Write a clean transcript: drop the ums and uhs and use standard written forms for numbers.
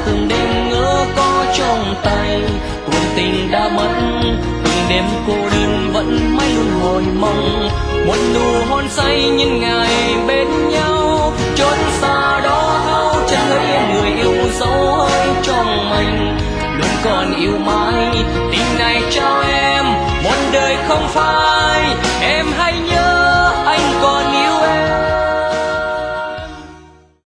từng đêm ngỡ có trong tay. Cuồng tình đã mất, từng đêm cô đơn vẫn mãi luôn hồi mong. Một nụ hôn say những ngày bên nhau, chốn xa đó thao chẳng thấy người yêu dấu hơi trong mình. Luôn còn yêu mãi